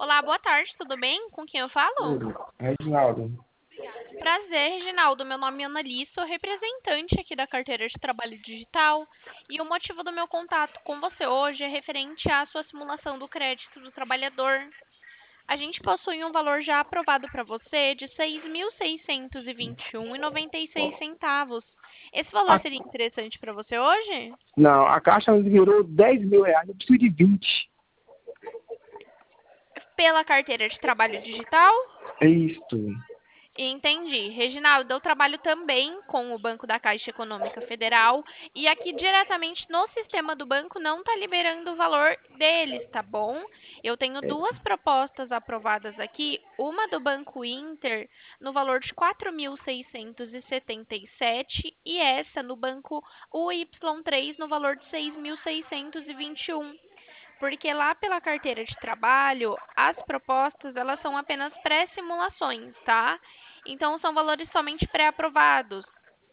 Olá, boa tarde, tudo bem? Com quem eu falo? Tudo. Reginaldo. Prazer, Reginaldo. Meu nome é Annalise, sou representante aqui da carteira de trabalho digital e o motivo do meu contato com você hoje é referente à sua simulação do crédito do trabalhador. A gente possui um valor já aprovado para você de R$ 6.621,96. Esse valor A- seria interessante para você hoje? não, a Caixa me liberou R$ 10.000, eu preciso de 20. Pela carteira de trabalho digital? É isto. Entendi. Reginaldo, eu trabalho também com o Banco da Caixa Econômica Federal e aqui diretamente no sistema do banco não está liberando o valor deles, tá bom? Eu tenho É, duas propostas aprovadas aqui, uma do Banco Inter no valor de 4.677 e essa no Banco UY3 no valor de 6.621. Porque lá pela carteira de trabalho, as propostas elas são apenas pré-simulações, tá? Então são valores somente pré-aprovados.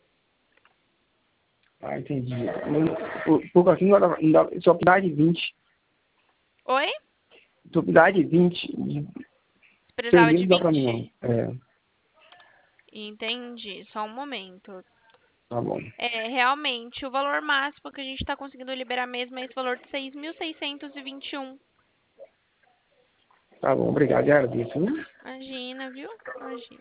entendi. Por assim, só precisar de 20. Oi? Só precisar de 20. Você 6 precisava mil de não dá pra mim, 20? não. É, Entendi, só um momento. tá bom. É, realmente, o valor máximo que a gente está conseguindo liberar mesmo é esse valor de 6.621. Tá bom, obrigado. Já agradeço, né? Imagina, viu? Imagina.